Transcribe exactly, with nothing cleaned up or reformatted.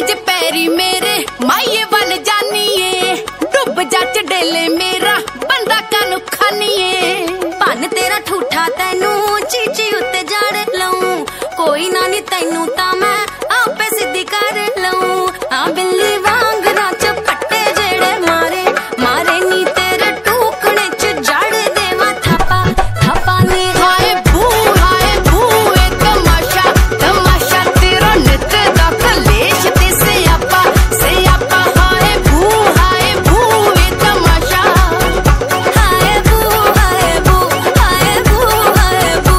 जे पैरी मेरे माइये वाल जानिए डुब जा चडेले मेरा बंदा कानू खानिए भन तेरा ठूठा तैनू चीची उत्ते जड़ लऊं कोई ना नी तैनू